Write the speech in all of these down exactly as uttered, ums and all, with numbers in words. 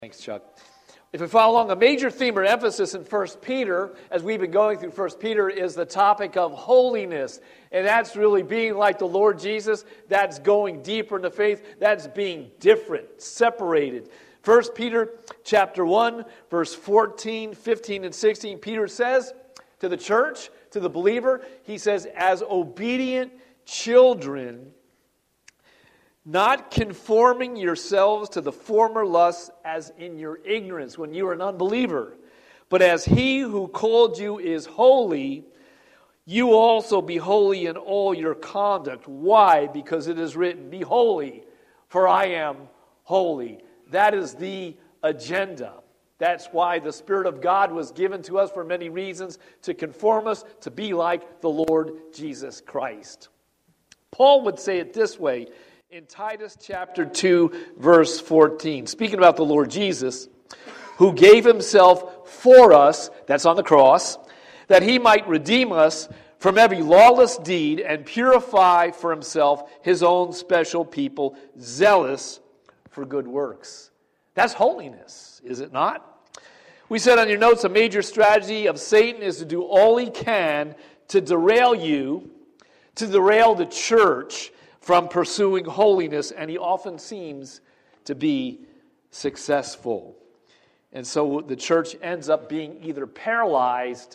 Thanks, Chuck. If we follow along, a major theme or emphasis in First Peter, as we've been going through First Peter, is the topic of holiness. And that's really being like the Lord Jesus. That's going deeper into faith. That's being different, separated. First Peter chapter one, verse fourteen, fifteen, and sixteen, Peter says to the church, to the believer, he says, as obedient children, not conforming yourselves to the former lusts as in your ignorance when you were an unbeliever, but as he who called you is holy, you also be holy in all your conduct. Why? Because it is written, be holy, for I am holy. That is the agenda. That's why the Spirit of God was given to us for many reasons, to conform us to be like the Lord Jesus Christ. Paul would say it this way, in Titus chapter two, verse fourteen, speaking about the Lord Jesus, who gave himself for us, that's on the cross, that he might redeem us from every lawless deed and purify for himself his own special people, zealous for good works. That's holiness, is it not? We said on your notes, a major strategy of Satan is to do all he can to derail you, to derail the church from pursuing holiness, and he often seems to be successful. And so the church ends up being either paralyzed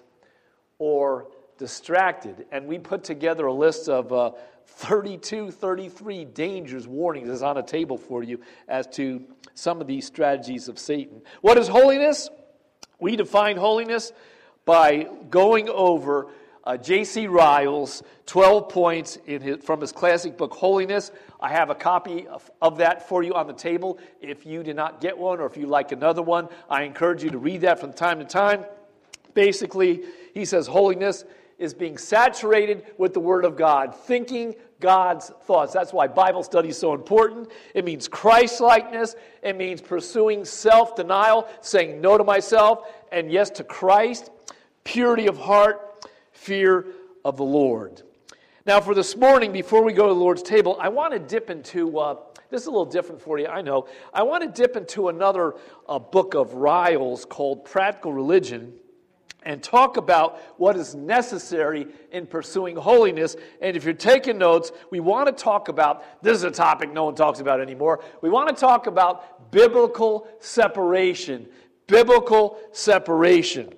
or distracted. And we put together a list of uh, thirty-two, thirty-three dangers, warnings, is on a table for you as to some of these strategies of Satan. What is holiness? We define holiness by going over Uh, J C Ryle's twelve points in his, from his classic book, Holiness. I have a copy of, of that for you on the table. If you did not get one or if you like another one, I encourage you to read that from time to time. Basically, he says holiness is being saturated with the Word of God, thinking God's thoughts. That's why Bible study is so important. It means Christ-likeness. It means pursuing self-denial, saying no to myself and yes to Christ, purity of heart, fear of the Lord. Now, for this morning, before we go to the Lord's table, I want to dip into, uh, this is a little different for you, I know. I want to dip into another uh, book of Ryle's called Practical Religion and talk about what is necessary in pursuing holiness. And if you're taking notes, we want to talk about, this is a topic no one talks about anymore, we want to talk about biblical separation. Biblical separation.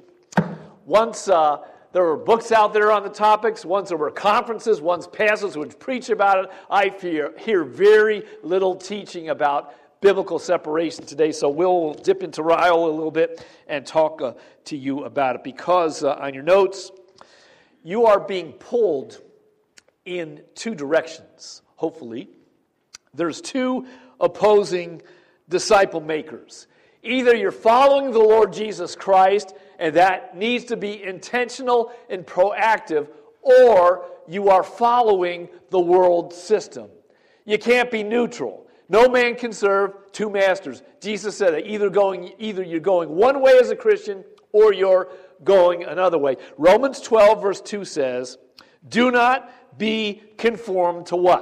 Once, uh, There were books out there on the topics. Once there were conferences. Once pastors would preach about it. I hear, hear very little teaching about biblical separation today. So we'll dip into Ryle a little bit and talk uh, to you about it. Because uh, on your notes, you are being pulled in two directions, hopefully. There's two opposing disciple makers. Either you're following the Lord Jesus Christ, and that needs to be intentional and proactive, or you are following the world system. You can't be neutral. No man can serve two masters. Jesus said that either going, either you're going one way as a Christian, or you're going another way. Romans twelve verse two says, do not be conformed to what?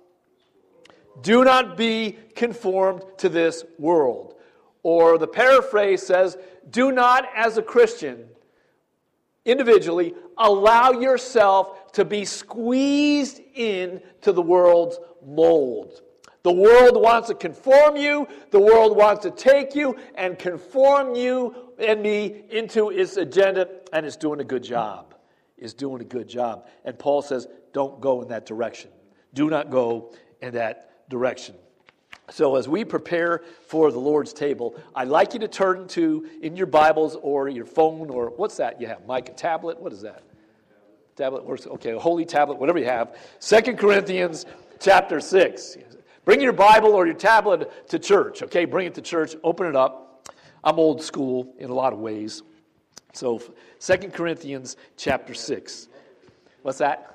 Do not be conformed to this world. Or the paraphrase says, do not, as a Christian, individually, allow yourself to be squeezed into the world's mold. The world wants to conform you. The world wants to take you and conform you and me into its agenda, and it's doing a good job. It's doing a good job. And Paul says, don't go in that direction. Do not go in that direction. So as we prepare for the Lord's table, I'd like you to turn to, in your Bibles or your phone, or what's that you have, Mike, a tablet? What is that? Tablet works, okay, a holy tablet, whatever you have. Second Corinthians chapter six. Bring your Bible or your tablet to church, okay? Bring it to church, open it up. I'm old school in a lot of ways. So Second Corinthians chapter six. What's that?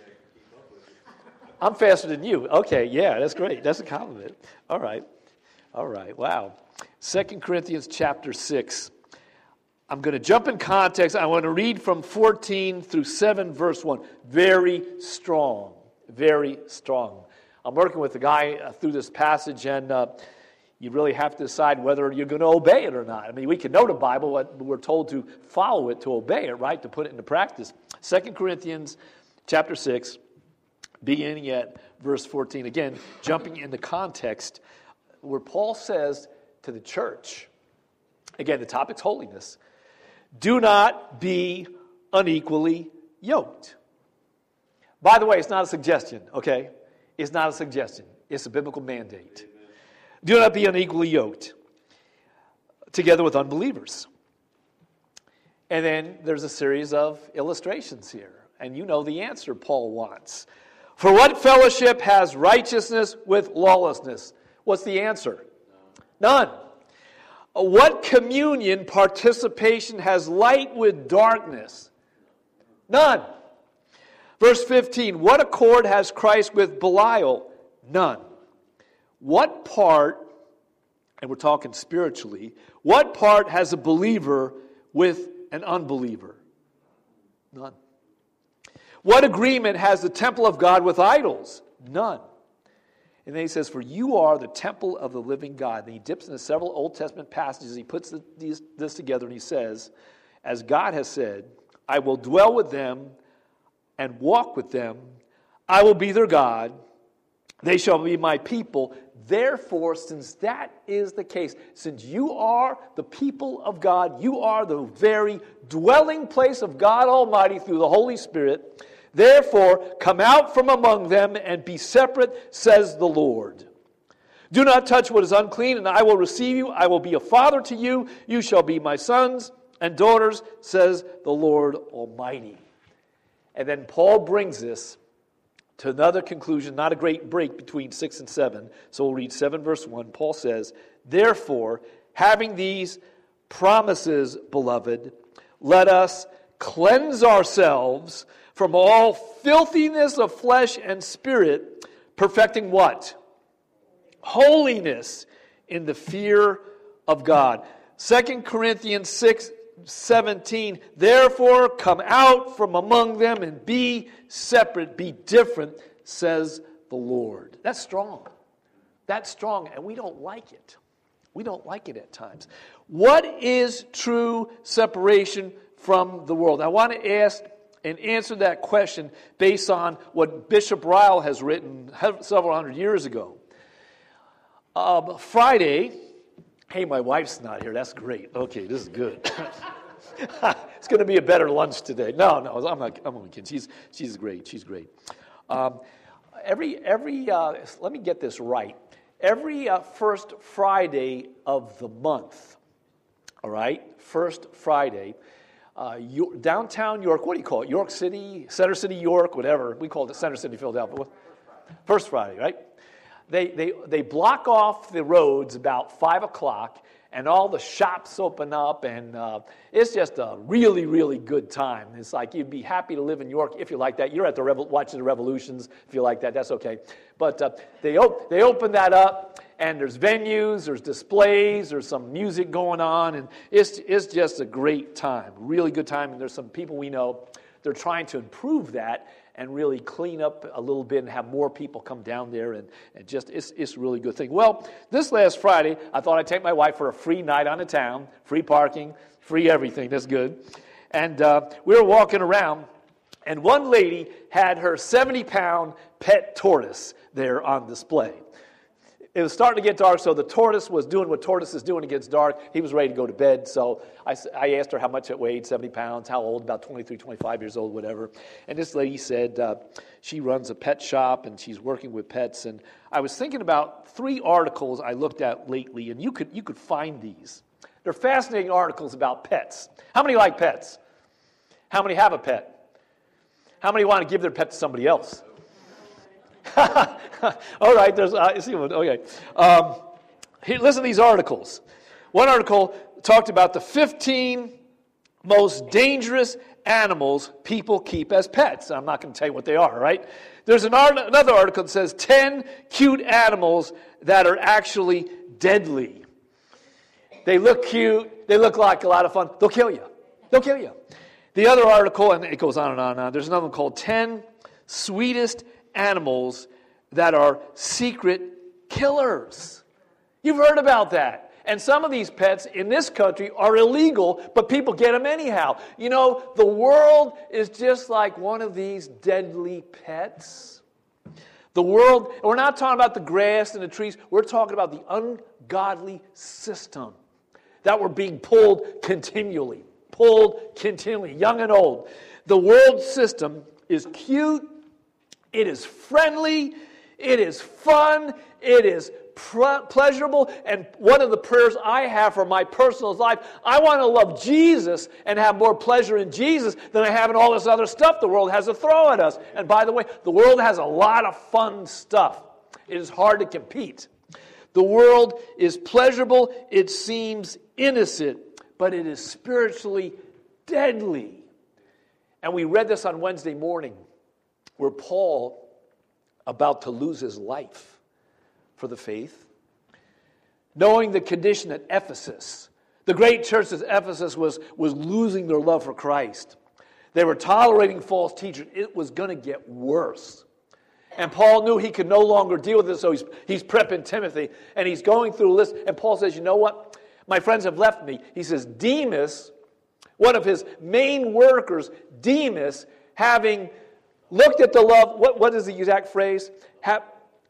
I'm faster than you. Okay, yeah, that's great. That's a compliment. All right. All right, wow. Second Corinthians chapter six. I'm going to jump in context. I want to read from fourteen through seven, verse one. Very strong. Very strong. I'm working with a guy uh, through this passage, and uh, you really have to decide whether you're going to obey it or not. I mean, we can know the Bible, but we're told to follow it, to obey it, right, to put it into practice. Second Corinthians chapter six, beginning at verse fourteen. Again, jumping into context, where Paul says to the church, again, the topic's holiness, do not be unequally yoked. By the way, it's not a suggestion, okay? It's not a suggestion. It's a biblical mandate. Do not be unequally yoked together with unbelievers. And then there's a series of illustrations here. And you know the answer Paul wants. For what fellowship has righteousness with lawlessness? What's the answer? None. What communion, participation has light with darkness? None. Verse fifteen, what accord has Christ with Belial? None. What part, and we're talking spiritually, what part has a believer with an unbeliever? None. What agreement has the temple of God with idols? None. And then he says, for you are the temple of the living God. And he dips into several Old Testament passages. He puts these, this together and he says, as God has said, I will dwell with them and walk with them. I will be their God. They shall be my people. Therefore, since that is the case, since you are the people of God, you are the very dwelling place of God Almighty through the Holy Spirit, therefore come out from among them and be separate, says the Lord. Do not touch what is unclean, and I will receive you. I will be a father to you. You shall be my sons and daughters, says the Lord Almighty. And then Paul brings this to another conclusion, not a great break between six and seven. So we'll read seven verse one. Paul says, therefore, having these promises, beloved, let us cleanse ourselves from all filthiness of flesh and spirit, perfecting what? Holiness in the fear of God. Second Corinthians six seventeen, therefore come out from among them and be separate, be different, says the Lord. That's strong. That's strong, and we don't like it. We don't like it at times. What is true separation from the world? I want to ask and answer that question based on what Bishop Ryle has written several hundred years ago. Um, Friday, hey, my wife's not here. That's great. Okay, this is good. It's going to be a better lunch today. No, no, I'm not. I'm only kidding. She's she's great. She's great. Um, every every uh, let me get this right. Every uh, first Friday of the month. All right, first Friday. Uh, York, downtown York, what do you call it? York City, Center City, York, whatever. We call it Center City, Philadelphia. First Friday, right? They, they, they block off the roads about five o'clock, and all the shops open up, and uh, it's just a really, really good time. It's like you'd be happy to live in York if you like that. You're at the Revo- watching the Revolutions if you like that. That's okay. But uh, they, op- they open that up, and there's venues, there's displays, there's some music going on, and it's, it's just a great time, really good time. And there's some people we know, they're trying to improve that and really clean up a little bit and have more people come down there, and, and just, it's, it's a really good thing. Well, this last Friday, I thought I'd take my wife for a free night on the town, free parking, free everything, that's good. And uh, we were walking around, and one lady had her seventy-pound pet tortoise there on display. It was starting to get dark, so the tortoise was doing what tortoises do when it gets dark. He was ready to go to bed, so I, I asked her how much it weighed, seventy pounds, how old, about twenty-three, twenty-five years old, whatever. And this lady said uh, she runs a pet shop, and she's working with pets. And I was thinking about three articles I looked at lately, and you could you could find these. They're fascinating articles about pets. How many like pets? How many have a pet? How many want to give their pet to somebody else? All right, there's, uh, see one, okay. Um, here, listen to these articles. One article talked about the fifteen most dangerous animals people keep as pets. I'm not going to tell you what they are, right? There's an art, another article that says ten cute animals that are actually deadly. They look cute. They look like a lot of fun. They'll kill you. They'll kill you. The other article, and it goes on and on and on, there's another one called ten sweetest animals that are secret killers. You've heard about that. And some of these pets in this country are illegal, but people get them anyhow. You know, the world is just like one of these deadly pets. The world, we're not talking about the grass and the trees. We're talking about the ungodly system that we're being pulled continually. Pulled continually, young and old. The world system is cute. It is friendly. It is fun. It is pleasurable. And one of the prayers I have for my personal life, I want to love Jesus and have more pleasure in Jesus than I have in all this other stuff the world has to throw at us. And by the way, the world has a lot of fun stuff. It is hard to compete. The world is pleasurable. It seems innocent, but it is spiritually deadly. And we read this on Wednesday morning, where Paul, about to lose his life for the faith, knowing the condition at Ephesus. The great church at Ephesus was, was losing their love for Christ. They were tolerating false teachers. It was going to get worse. And Paul knew he could no longer deal with this, so he's, he's prepping Timothy, and he's going through a list, and Paul says, you know what? My friends have left me. He says, Demas, one of his main workers, Demas, having looked at the love, what, what is the exact phrase? Have,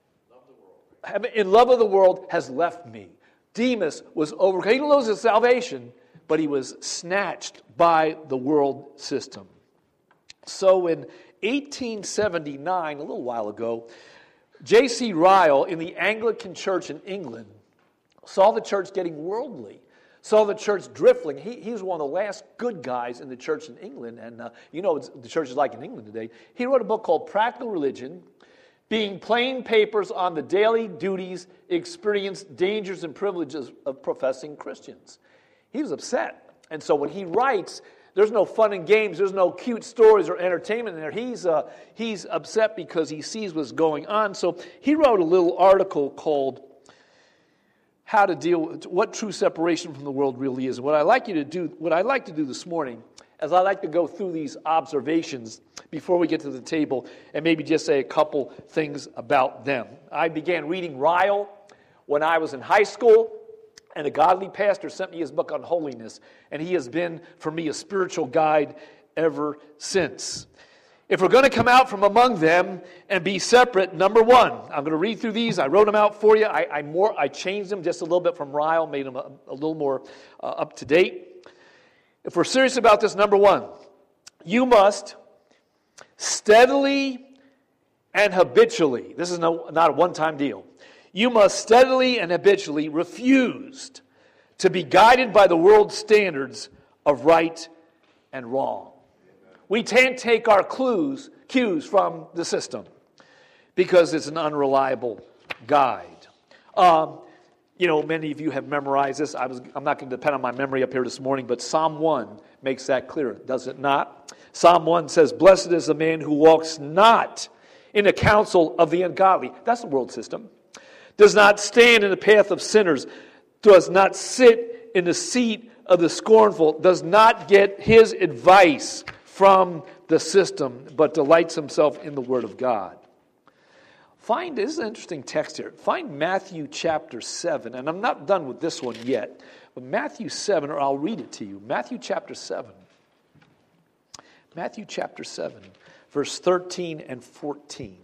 in love of the world has left me. Demas was over. He didn't lose his salvation, but he was snatched by the world system. So in eighteen seventy-nine, a little while ago, J C Ryle in the Anglican Church in England saw the church getting worldly, saw the church drifting. He, he was one of the last good guys in the church in England, and uh, you know what the church is like in England today. He wrote a book called Practical Religion, being plain papers on the daily duties, experience, dangers, and privileges of professing Christians. He was upset. And so when he writes, there's no fun and games, there's no cute stories or entertainment in there. He's, uh, he's upset because he sees what's going on. So he wrote a little article called How to Deal with What True Separation from the World Really Is. And what I like you to do, what I'd like to do this morning, as I like to go through these observations before we get to the table and maybe just say a couple things about them. I began reading Ryle when I was in high school, and a godly pastor sent me his book on holiness, and he has been, for me, a spiritual guide ever since. If we're going to come out from among them and be separate, number one, I'm going to read through these. I wrote them out for you. I, I more I changed them just a little bit from Ryle, made them a, a little more uh, up to date. If we're serious about this, number one, you must steadily and habitually, this is no, not a one-time deal, you must steadily and habitually refuse to be guided by the world's standards of right and wrong. We can't take our clues, cues from the system because it's an unreliable guide. Um, You know, many of you have memorized this. I was, I'm not going to depend on my memory up here this morning, but Psalm one makes that clear, does it not? Psalm one says, Blessed is the man who walks not in the counsel of the ungodly. That's the world system. Does not stand in the path of sinners. Does not sit in the seat of the scornful. Does not get his advice from the system, but delights himself in the word of God. Find, this is an interesting text here. Find Matthew chapter seven, and I'm not done with this one yet, but Matthew seven, or I'll read it to you. Matthew chapter seven. Matthew chapter seven, verse thirteen and fourteen.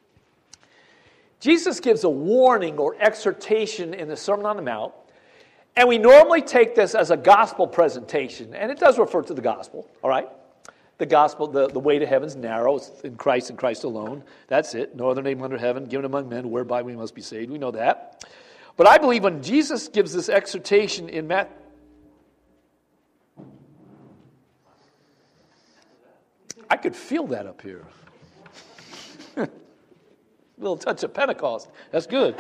Jesus gives a warning or exhortation in the Sermon on the Mount, and we normally take this as a gospel presentation, and it does refer to the gospel, all right? The gospel, the, the way to heaven's narrow. It's in Christ and Christ alone. That's it. No other name under heaven given among men whereby we must be saved. We know that. But I believe when Jesus gives this exhortation in Matthew, I could feel that up here. A little touch of Pentecost. That's good.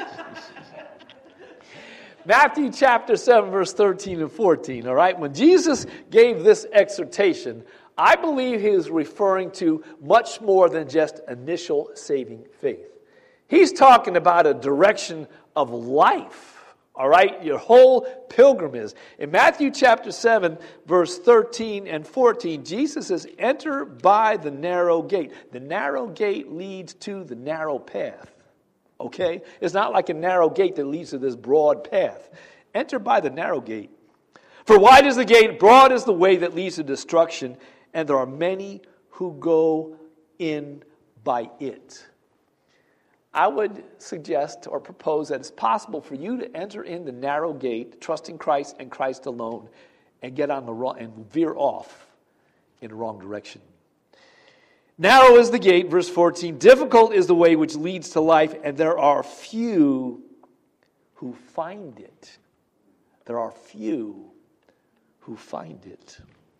Matthew chapter seven, verse thirteen and fourteen. All right? When Jesus gave this exhortation, I believe he is referring to much more than just initial saving faith. He's talking about a direction of life, all right? Your whole pilgrimage. In Matthew chapter seven, verse thirteen and fourteen, Jesus says, enter by the narrow gate. The narrow gate leads to the narrow path. okay? It's not like a narrow gate that leads to this broad path. Enter by the narrow gate. For wide is the gate, broad is the way that leads to destruction, and there are many who go in by it. I would suggest or propose that it's possible for you to enter in the narrow gate, trusting Christ and Christ alone, and get on the wrong and veer off in the wrong direction. Narrow is the gate, verse fourteen. Difficult is the way which leads to life, and there are few who find it. There are few who find it.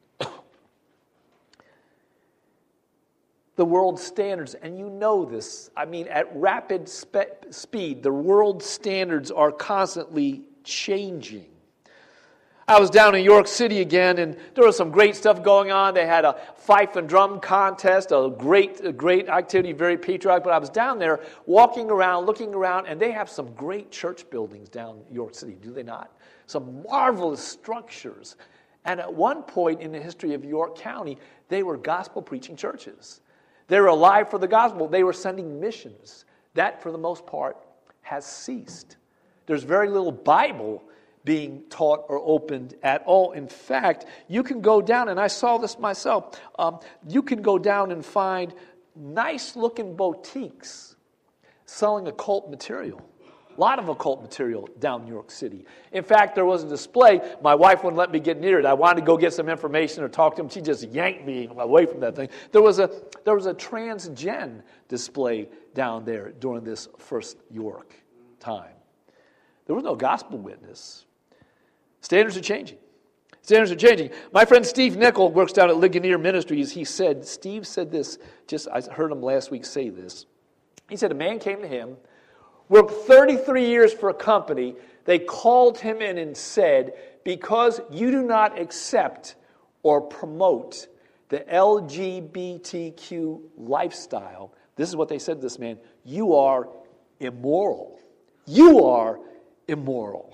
The world standards, and you know this, I mean, at rapid spe- speed, the world standards are constantly changing. I was down in York City again, and there was some great stuff going on. They had a fife and drum contest, a great, a great activity, very patriotic. But I was down there walking around, looking around, and they have some great church buildings down in York City, do they not? Some marvelous structures. And at one point in the history of York County, they were gospel-preaching churches. They were alive for the gospel. They were sending missions. That, for the most part, has ceased. There's very little Bible being taught or opened at all. In fact, you can go down, and I saw this myself, um, you can go down and find nice-looking boutiques selling occult material. A lot of occult material down in New York City. In fact, there was a display. My wife wouldn't let me get near it. I wanted to go get some information or talk to him. She just yanked me away from that thing. There was a there was a transgen display down there during this first York time. There was no gospel witness. Standards are changing. Standards are changing. My friend Steve Nickel works down at Ligonier Ministries. He said, Steve said this, just I heard him last week say this. He said a man came to him, worked thirty-three years for a company. They called him in and said, because you do not accept or promote the L G B T Q lifestyle, this is what they said to this man, you are immoral. You are immoral.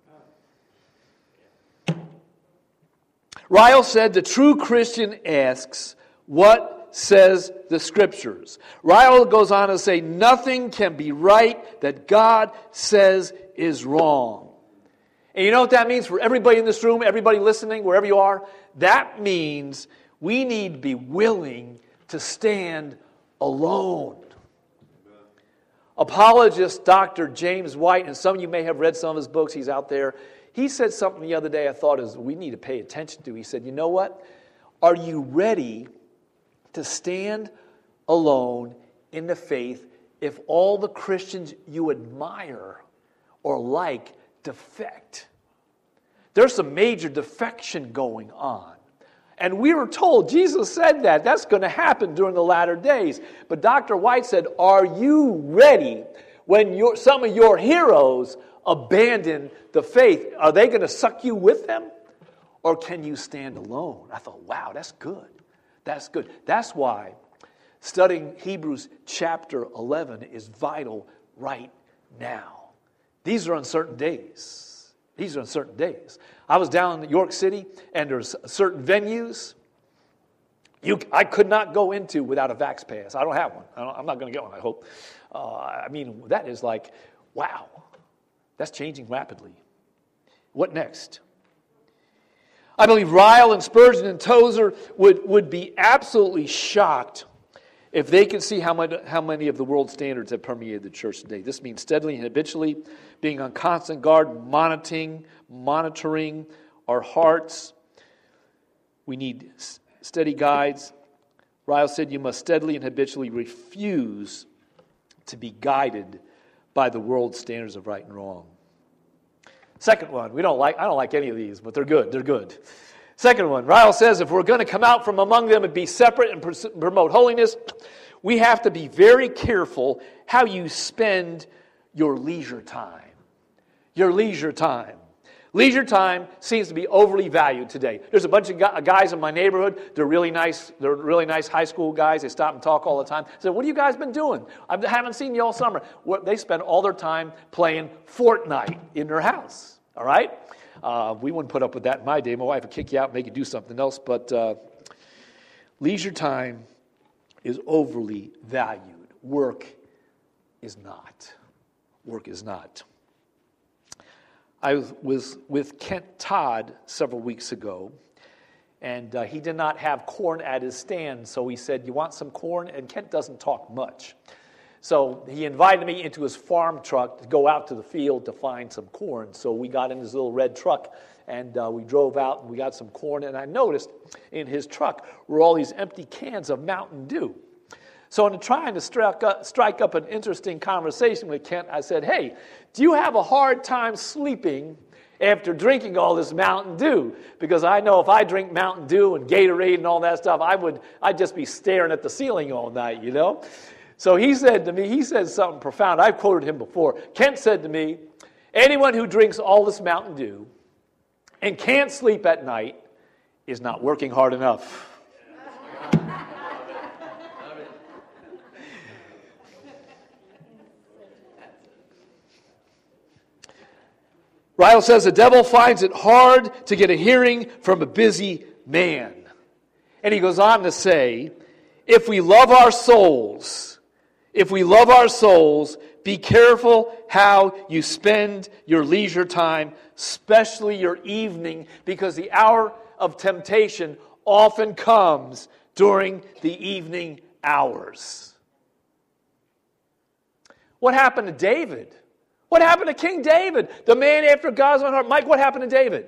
Ryle said, the true Christian asks, what says the Scriptures? Ryle goes on to say, nothing can be right that God says is wrong. And you know what that means for everybody in this room, everybody listening, wherever you are? That means we need to be willing to stand alone. Apologist Doctor James White, and some of you may have read some of his books, he's out there. He said something the other day I thought is we need to pay attention to. He said, you know what? Are you ready to stand alone in the faith if all the Christians you admire or like defect? There's some major defection going on. And we were told, Jesus said that, that's going to happen during the latter days. But Doctor White said, are you ready when your, some of your heroes abandon the faith? Are they going to suck you with them? Or can you stand alone? I thought, wow, that's good. That's good. That's why studying Hebrews chapter eleven is vital right now. These are uncertain days. These are uncertain days. I was down in York City, and there's certain venues you I could not go into without a Vax Pass. I don't have one. I don't, I'm not going to get one, I hope. Uh, I mean, that is like, wow. That's changing rapidly. What next? I believe Ryle and Spurgeon and Tozer would, would be absolutely shocked if they could see how many, how many of the world standards have permeated the church today. This means steadily and habitually being on constant guard, monitoring, monitoring our hearts. We need steady guides. Ryle said you must steadily and habitually refuse to be guided by the world standards of right and wrong. Second one, we don't like, I don't like any of these, but they're good, they're good. Second one, Ryle says if we're going to come out from among them and be separate and promote holiness, we have to be very careful how you spend your leisure time. Your leisure time. Leisure time seems to be overly valued today. There's a bunch of guys in my neighborhood. They're really nice. They're really nice high school guys. They stop and talk all the time. I said, what have you guys been doing? I haven't seen you all summer. They spend all their time playing Fortnite in their house. All right? Uh, we wouldn't put up with that in my day. My wife would kick you out and make you do something else. But uh, leisure time is overly valued. Work is not. work is not. I was with Kent Todd several weeks ago, and uh, he did not have corn at his stand, so he said, "You want some corn?" And Kent doesn't talk much. So he invited me into his farm truck to go out to the field to find some corn. So we got in his little red truck, and uh, we drove out, and we got some corn. And I noticed in his truck were all these empty cans of Mountain Dew. So in trying to strike up, strike up an interesting conversation with Kent, I said, "Hey, do you have a hard time sleeping after drinking all this Mountain Dew? Because I know if I drink Mountain Dew and Gatorade and all that stuff, I would, I'd just be staring at the ceiling all night, you know?" So he said to me, he said something profound. I've quoted him before. Kent said to me, "Anyone who drinks all this Mountain Dew and can't sleep at night is not working hard enough." Ryle says the devil finds it hard to get a hearing from a busy man. And he goes on to say, if we love our souls, if we love our souls, be careful how you spend your leisure time, especially your evening, because the hour of temptation often comes during the evening hours. What happened to David? What happened to King David? The man after God's own heart. Mike, what happened to David?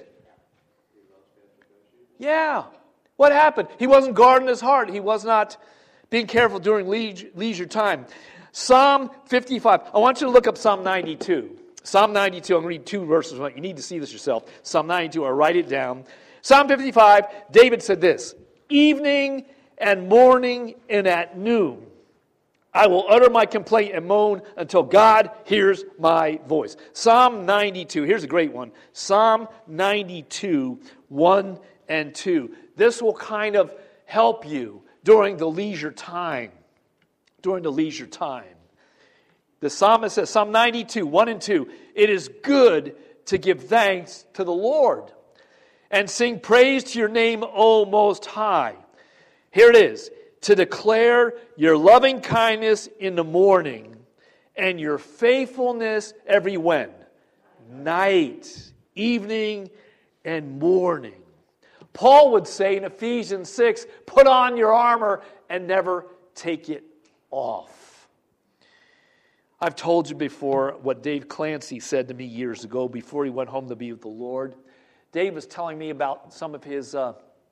Yeah. What happened? He wasn't guarding his heart. He was not being careful during leisure time. Psalm fifty-five. I want you to look up Psalm ninety-two. Psalm ninety-two. I'm going to read two verses. You need to see this yourself. Psalm ninety-two, or write it down. Psalm fifty-five, David said this, "Evening and morning and at noon, I will utter my complaint and moan until God hears my voice." Psalm ninety-two. Here's a great one. Psalm ninety-two, one and two. This will kind of help you during the leisure time. During the leisure time. The psalmist says, Psalm ninety-two, one and two, "It is good to give thanks to the Lord and sing praise to your name, O Most High." Here it is. "To declare your loving kindness in the morning and your faithfulness every when? Night, evening, and morning." Paul would say in Ephesians six, "Put on your armor and never take it off." I've told you before what Dave Clancy said to me years ago before he went home to be with the Lord. Dave was telling me about some of his uh,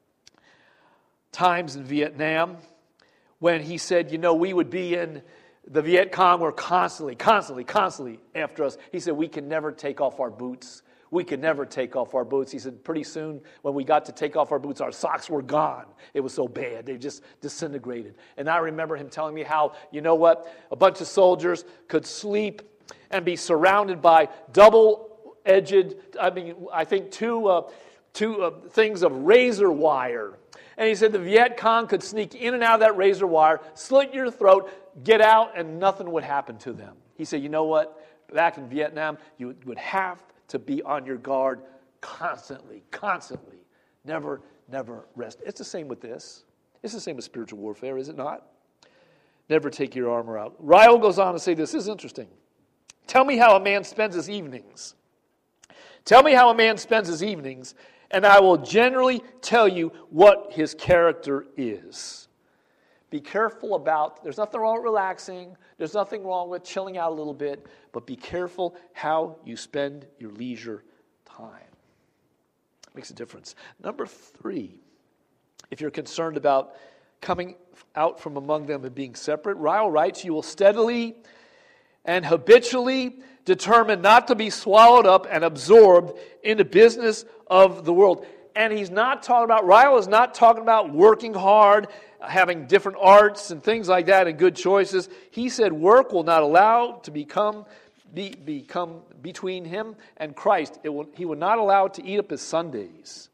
times in Vietnam, when he said, you know, we would be in the Viet Cong were constantly, constantly, constantly after us. He said, we can never take off our boots. We could never take off our boots. He said, pretty soon when we got to take off our boots, our socks were gone. It was so bad. They just disintegrated. And I remember him telling me how, you know what, a bunch of soldiers could sleep and be surrounded by double-edged, I mean, I think two, uh, two uh, things of razor wire. And he said the Viet Cong could sneak in and out of that razor wire, slit your throat, get out, and nothing would happen to them. He said, you know what? Back in Vietnam, you would have to be on your guard constantly, constantly. Never, never rest. It's the same with this. It's the same with spiritual warfare, is it not? Never take your armor out. Ryle goes on to say this. This is interesting. Tell me how a man spends his evenings. Tell me how a man spends his evenings, and I will generally tell you what his character is. Be careful about, there's nothing wrong with relaxing. There's nothing wrong with chilling out a little bit. But be careful how you spend your leisure time. Makes a difference. Number three, if you're concerned about coming out from among them and being separate, Ryle writes, you will steadily and habitually determine not to be swallowed up and absorbed in the business of the world. And he's not talking about, Ryle is not talking about working hard, having different arts and things like that and good choices. He said work will not allow to become be, become between him and Christ. It will, he will not allow it to eat up his Sundays.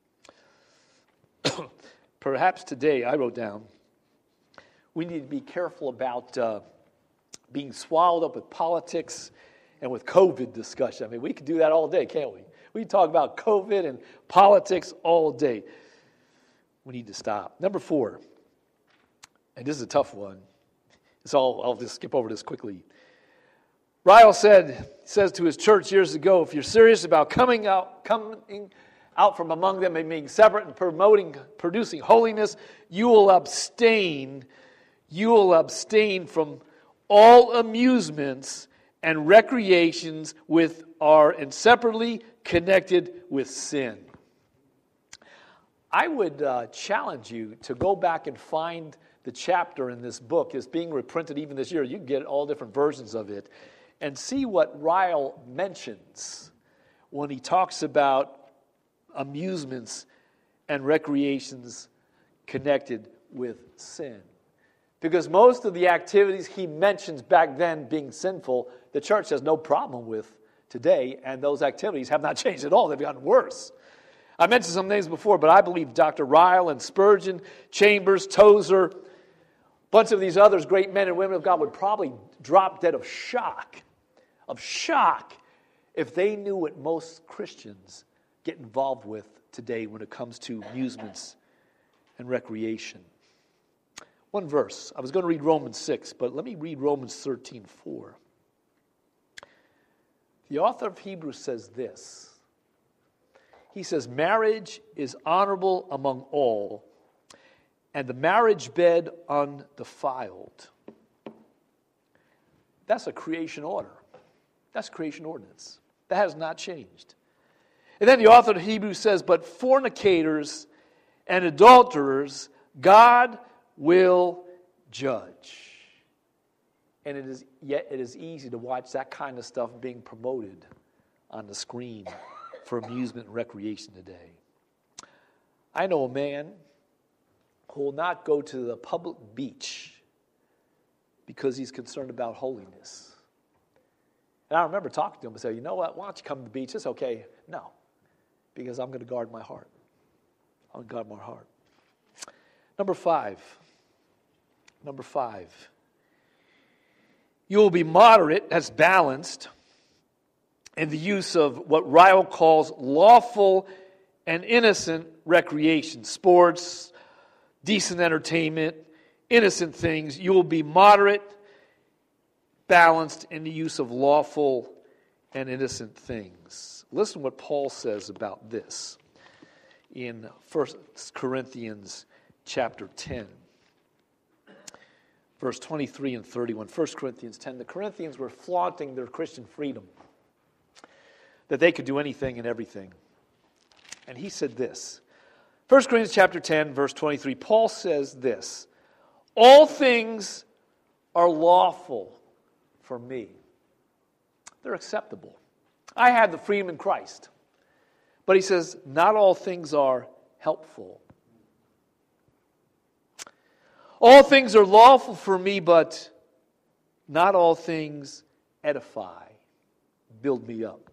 Perhaps today, I wrote down, we need to be careful about uh, being swallowed up with politics and with COVID discussion. I mean, we could do that all day, can't we? We can talk about COVID and politics all day. We need to stop. Number four, and this is a tough one. It's all, I'll just skip over this quickly. Ryle said, says to his church years ago, if you're serious about coming out, coming out from among them and being separate and promoting, producing holiness, you will abstain, you will abstain from all amusements and recreations with are inseparably connected with sin. I would uh, challenge you to go back and find the chapter in this book. It's being reprinted even this year. You can get all different versions of it. And see what Ryle mentions when he talks about amusements and recreations connected with sin. Because most of the activities he mentions back then being sinful, the church has no problem with today, and those activities have not changed at all. They've gotten worse. I mentioned some names before, but I believe Doctor Ryle and Spurgeon, Chambers, Tozer, a bunch of these others, great men and women of God, would probably drop dead of shock of shock if they knew what most Christians get involved with today when it comes to amusements and recreation. One verse. I was going to read Romans six, but let me read Romans thirteen four. The author of Hebrews says this. He says, marriage is honorable among all, and the marriage bed undefiled. That's a creation order. That's creation ordinance. That has not changed. And then the author of Hebrews says, but fornicators and adulterers, God will judge. And it is yet it is easy to watch that kind of stuff being promoted on the screen for amusement and recreation today. I know a man who will not go to the public beach because he's concerned about holiness. And I remember talking to him and saying, you know what, why don't you come to the beach? It's okay. No, because I'm going to guard my heart. I'm going to guard my heart. Number five. Number five. You will be moderate, that's balanced, in the use of what Ryle calls lawful and innocent recreation, sports, decent entertainment, innocent things. You will be moderate, balanced in the use of lawful and innocent things. Listen to what Paul says about this in First Corinthians chapter ten, verse twenty-three and thirty-one. First Corinthians ten. The Corinthians were flaunting their Christian freedom, that they could do anything and everything. And he said this. First Corinthians chapter ten, verse twenty-three. Paul says this, all things are lawful for me. They're acceptable. I have the freedom in Christ. But he says, not all things are helpful. All things are lawful for me, but not all things edify, build me up.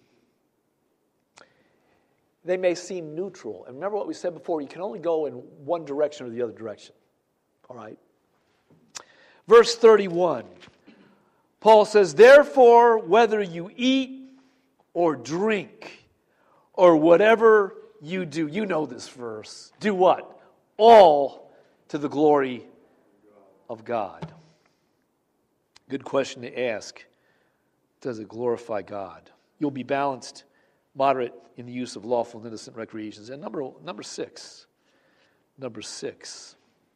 They may seem neutral. And remember what we said before, you can only go in one direction or the other direction. All right? Verse thirty-one. Paul says, therefore, whether you eat or drink or whatever you do, you know this verse, do what? All to the glory of God. Good question to ask. Does it glorify God? You'll be balanced, moderate in the use of lawful and innocent recreations. And number, number six, number six.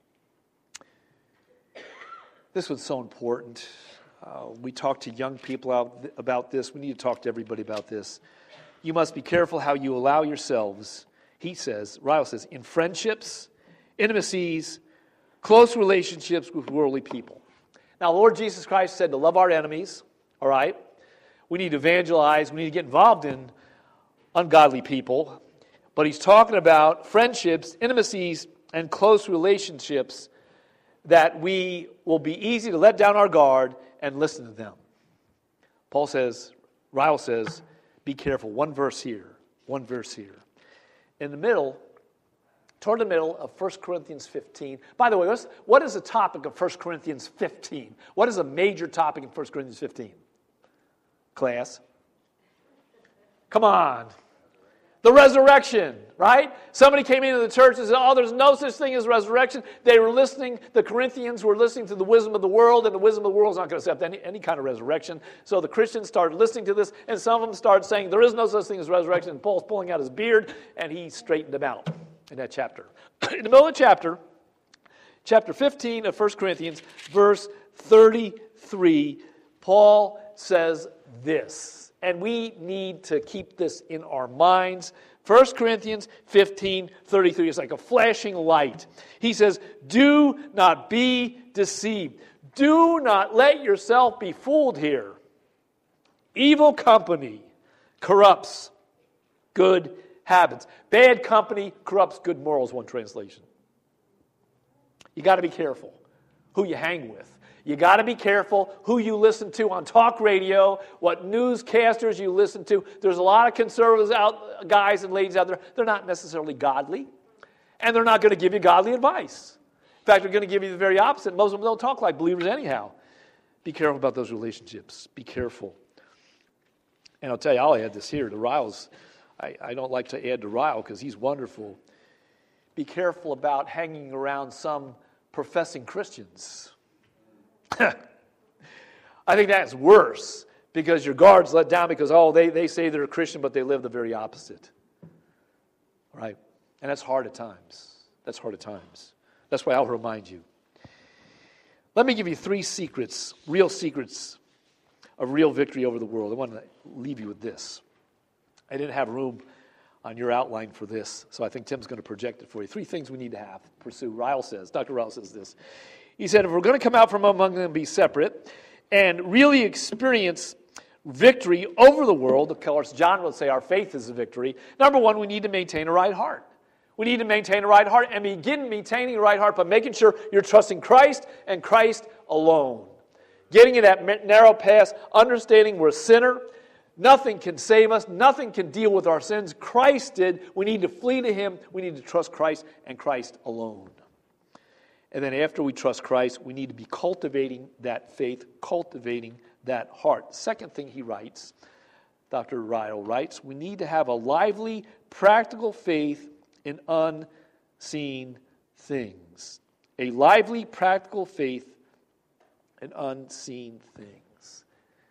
This one's so important. Uh, we talk to young people out th- about this. We need to talk to everybody about this. You must be careful how you allow yourselves, he says, Ryle says, in friendships, intimacies, close relationships with worldly people. Now, Lord Jesus Christ said to love our enemies, all right? We need to evangelize. We need to get involved in ungodly people. But he's talking about friendships, intimacies, and close relationships that we will be easy to let down our guard and listen to them. Paul says, Ryle says, be careful. One verse here, one verse here. In the middle, toward the middle of First Corinthians fifteen. By the way, what's, what is the topic of First Corinthians fifteen? What is a major topic in First Corinthians fifteen? Class? Come on. The resurrection, right? Somebody came into the church and said, oh, there's no such thing as resurrection. They were listening, the Corinthians were listening to the wisdom of the world, and the wisdom of the world is not going to accept any, any kind of resurrection. So the Christians started listening to this, and some of them started saying, there is no such thing as resurrection. And Paul's pulling out his beard, and he straightened them out in that chapter. In the middle of the chapter, chapter fifteen of First Corinthians, verse thirty-three, Paul says this. And we need to keep this in our minds. First Corinthians fifteen thirty-three is like a flashing light. He says, do not be deceived. Do not let yourself be fooled here. Evil company corrupts good habits. Bad company corrupts good morals, one translation. You got to be careful who you hang with. You got to be careful who you listen to on talk radio, what newscasters you listen to. There's a lot of conservatives out, guys and ladies out there. They're not necessarily godly, and they're not going to give you godly advice. In fact, they're going to give you the very opposite. Most of them don't talk like believers anyhow. Be careful about those relationships. Be careful. And I'll tell you, I'll add this here. To Ryle's, I, I don't like to add to Ryle because he's wonderful. Be careful about hanging around some professing Christians. I think that's worse because your guard's let down because, oh, they, they say they're a Christian, but they live the very opposite. Right? And that's hard at times. That's hard at times. That's why I'll remind you. Let me give you three secrets, real secrets of real victory over the world. I want to leave you with this. I didn't have room on your outline for this, so I think Tim's going to project it for you. Three things we need to have, pursue. Ryle says, Doctor Ryle says this. He said, if we're going to come out from among them and be separate and really experience victory over the world, of course, John would say our faith is a victory. Number one, we need to maintain a right heart. We need to maintain a right heart and begin maintaining a right heart by making sure you're trusting Christ and Christ alone. Getting in that narrow path, understanding we're a sinner. Nothing can save us. Nothing can deal with our sins. Christ did. We need to flee to Him. We need to trust Christ and Christ alone. And then after we trust Christ, we need to be cultivating that faith, cultivating that heart. Second thing he writes, Doctor Ryle writes, we need to have a lively, practical faith in unseen things. A lively, practical faith in unseen things.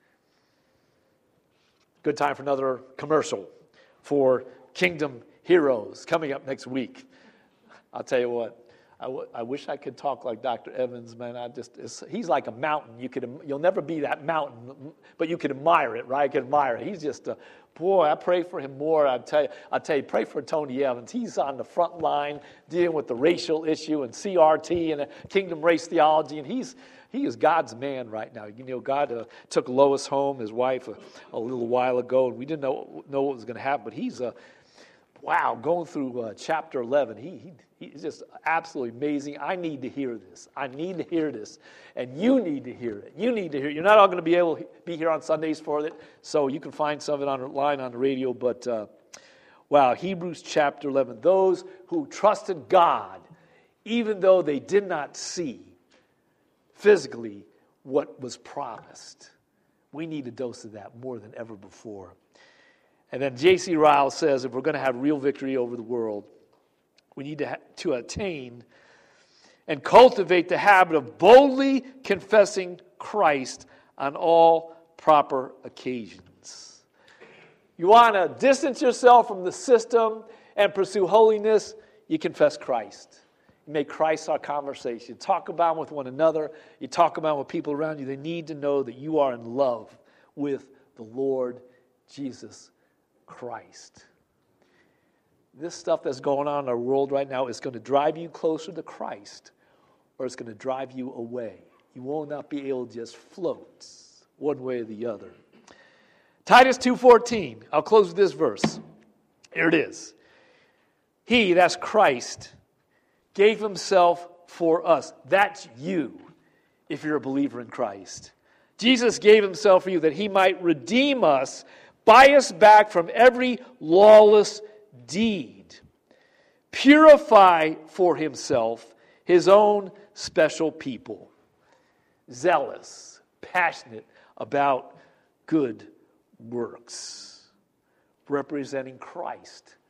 Good time for another commercial for Kingdom Heroes coming up next week. I'll tell you what. I, w- I wish I could talk like Doctor Evans, man. I just he's like a mountain. You could you'll never be that mountain, but you can admire it, right? You can admire it. He's just a boy. I pray for him more. I tell you, I tell you, pray for Tony Evans. He's on the front line dealing with the racial issue and C R T and kingdom race theology, and he's he is God's man right now. You know, God uh, took Lois home, his wife, a, a little while ago, and we didn't know know what was going to happen. But he's a uh, wow, going through uh, chapter eleven. He he. He's just absolutely amazing. I need to hear this. I need to hear this. And you need to hear it. You need to hear it. You're not all going to be able to be here on Sundays for it, so you can find some of it online on the radio. But, uh, wow, Hebrews chapter eleven. Those who trusted God, even though they did not see physically what was promised. We need a dose of that more than ever before. And then J C Ryle says if we're going to have real victory over the world, we need to, ha- to attain and cultivate the habit of boldly confessing Christ on all proper occasions. You want to distance yourself from the system and pursue holiness, you confess Christ. You make Christ our conversation. You talk about him with one another. You talk about him with people around you. They need to know that you are in love with the Lord Jesus Christ. This stuff that's going on in our world right now is going to drive you closer to Christ, or it's going to drive you away. You will not be able to just float one way or the other. Titus two fourteen. I'll close with this verse. Here it is. He, that's Christ, gave himself for us. That's you, if you're a believer in Christ. Jesus gave himself for you that he might redeem us, buy us back from every lawless deed, purify for himself his own special people, zealous, passionate about good works, representing Christ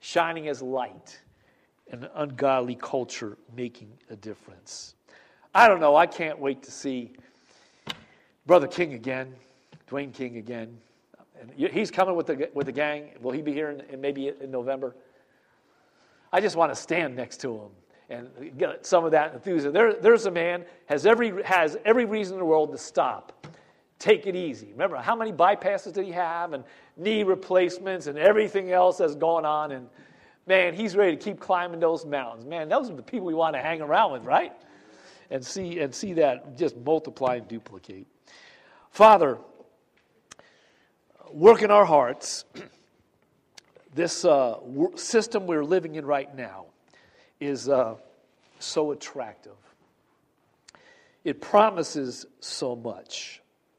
shining as light in an ungodly culture, making a difference. I don't know. I can't wait to see Brother King again, Dwayne King again. And he's coming with the with the gang. Will he be here in, in maybe in November? I just want to stand next to him and get some of that enthusiasm. There, there's a man has every has every reason in the world to stop. Take it easy. Remember how many bypasses did he have, and knee replacements, and everything else that's going on. And man, he's ready to keep climbing those mountains. Man, those are the people we want to hang around with, right? And see and see that just multiply and duplicate. Father, work in our hearts. This uh, system we're living in right now is uh, so attractive. It promises so much.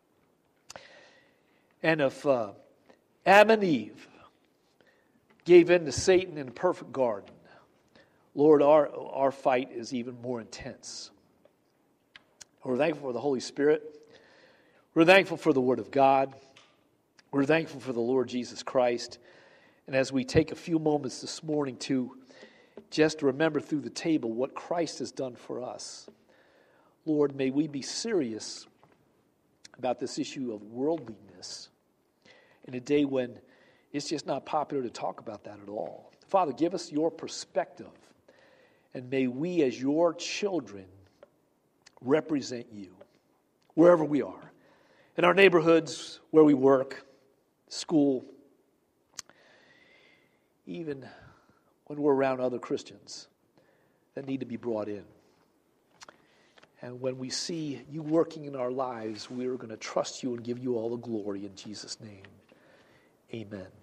And if uh, Adam and Eve gave in to Satan in a perfect garden, Lord, our, our fight is even more intense. We're thankful for the Holy Spirit. We're thankful for the Word of God. We're thankful for the Lord Jesus Christ. And as we take a few moments this morning to just remember through the table what Christ has done for us, Lord, may we be serious about this issue of worldliness in a day when it's just not popular to talk about that at all. Father, give us your perspective, and may we as your children represent you wherever we are, in our neighborhoods, where we work, school, even when we're around other Christians that need to be brought in. And when we see you working in our lives, we're going to trust you and give you all the glory in Jesus' name. Amen.